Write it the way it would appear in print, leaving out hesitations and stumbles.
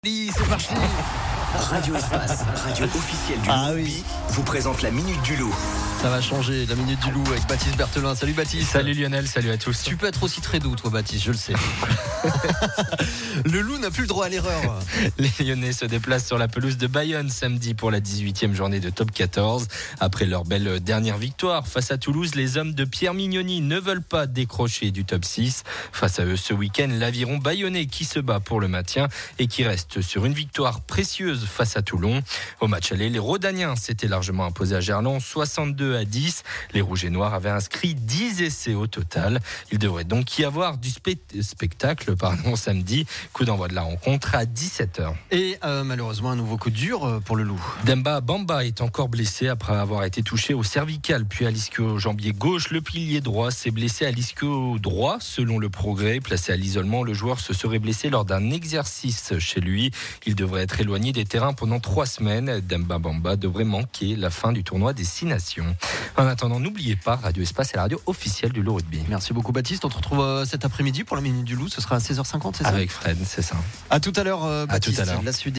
C'est parti. Radio Espace, radio officielle du rugby, vous présente la Minute du Loup. Ça va changer, la Minute du Loup avec Baptiste Berthelin. Salut Baptiste. Salut Lionel, salut à tous. Tu peux être aussi très doux toi Baptiste, je le sais. Le Loup n'a plus le droit à l'erreur. Les Lyonnais se déplacent sur la pelouse de Bayonne samedi pour la 18e journée de Top 14. Après leur belle dernière victoire face à Toulouse, les hommes de Pierre Mignoni ne veulent pas décrocher du Top 6. Face à eux ce week-end, l'Aviron bayonnais qui se bat pour le maintien et qui reste sur une victoire précieuse face à Toulon. Au match aller, les Rodaniens s'étaient largement imposés à Gerland 62-10. Les Rouges et Noirs avaient inscrit 10 essais au total. Il devrait donc y avoir du spectacle samedi. Coup d'envoi de la rencontre à 17h. Et malheureusement un nouveau coup dur pour le Loup. Demba Bamba est encore blessé après avoir été touché au cervical puis à l'ischio-jambier gauche. Le pilier droit s'est blessé à l'ischio droit. Selon le Progrès, placé à l'isolement, le joueur se serait blessé lors d'un exercice chez lui. Il devrait être éloigné des terrains pendant 3 semaines. Demba Bamba devrait manquer la fin du tournoi des 6 Nations. En attendant, n'oubliez pas, Radio Espace est la radio officielle du Loup Rugby. Merci beaucoup Baptiste. On te retrouve cet après-midi pour la Minute du Loup. Ce sera à 16h50, c'est ça ? Avec Fred, c'est ça. À tout à l'heure Baptiste. À tout à l'heure. La suite